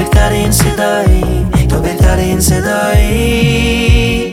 بهترین صدایی، تو بهترین صدایی.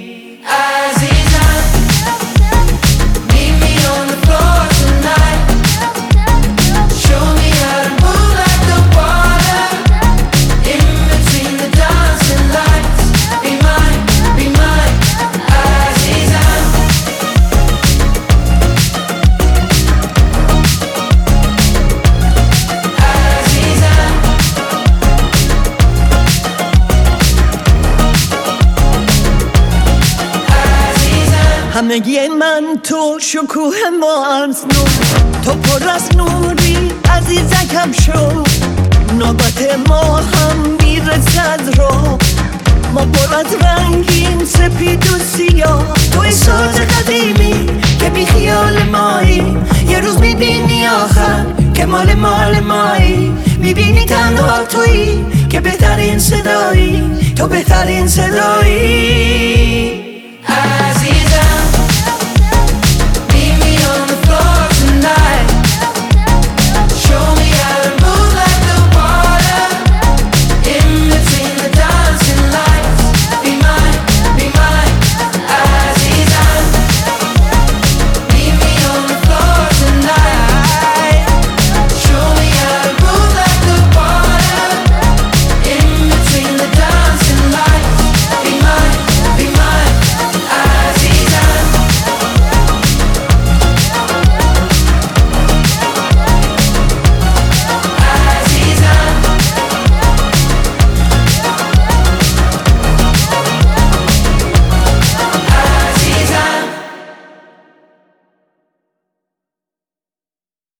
همگی من تو شکوه ما از نو، تو پر از نوری عزیزکم شو. نوبت ما هم میرسد رو، ما پر از رنگین سپید و سیاه. توی ساز قدیمی که بی خیال مایی، یه روز میبینی آخر که مال مایی. میبینی تنها تویی که بهترین صدایی، تو بهترین صدایی. عزیزم